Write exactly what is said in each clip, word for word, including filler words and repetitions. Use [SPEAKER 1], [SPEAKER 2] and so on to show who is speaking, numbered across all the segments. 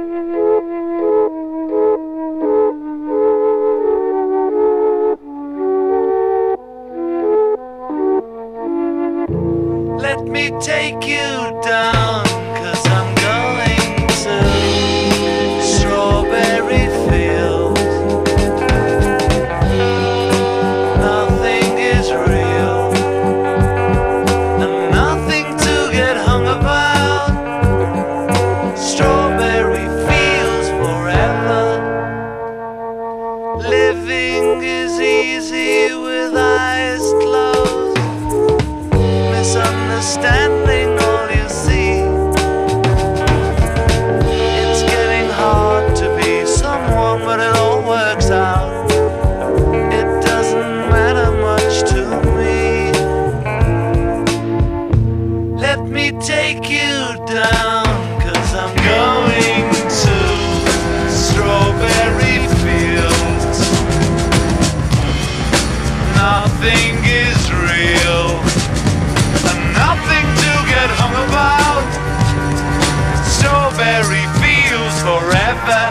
[SPEAKER 1] Let me take you down, 'cause I'm going to strawberry fields. Nothing is real, and nothing to get hung about. Strawberry fields forever. Living is easy with eyes closed. Misunderstanding all you see. It's getting hard to be someone, but it all works out. It doesn't matter much to me. Let me take you down, 'cause I'm going to strawberry fields. Nothing is real, nothing to get hung about. Strawberry fields forever.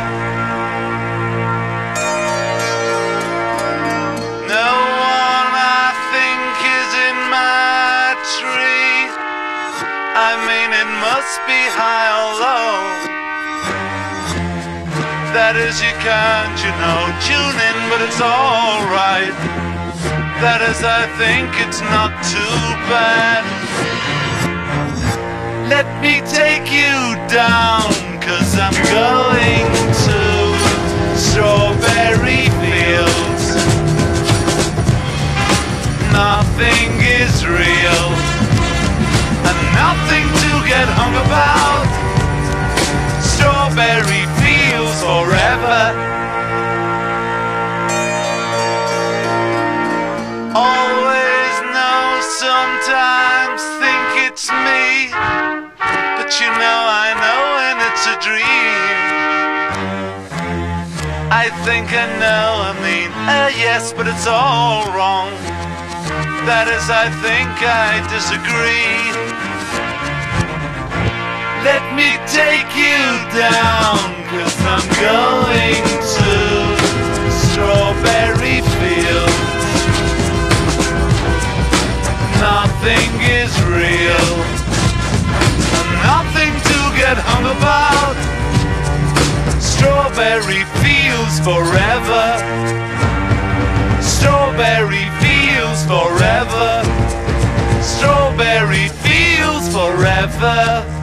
[SPEAKER 1] No one I think is in my tree. I mean, it must be high or low. That is, you can't, you know, tune in, but it's alright. That is, I think it's not too bad. Let me take you down, 'cause I'm going to strawberry fields. Nothing is real, and nothing to get hung about. Strawberry fields forever. Always know, sometimes think it's me, but you know I know when it's a dream. I think I know, I mean, uh, yes, but it's all wrong. That is, I think I disagree. Let me take you down, 'cause I'm going to strawberry fields. Nothing is real, nothing to get hung about. Strawberry fields forever. Strawberry fields forever. Strawberry fields forever.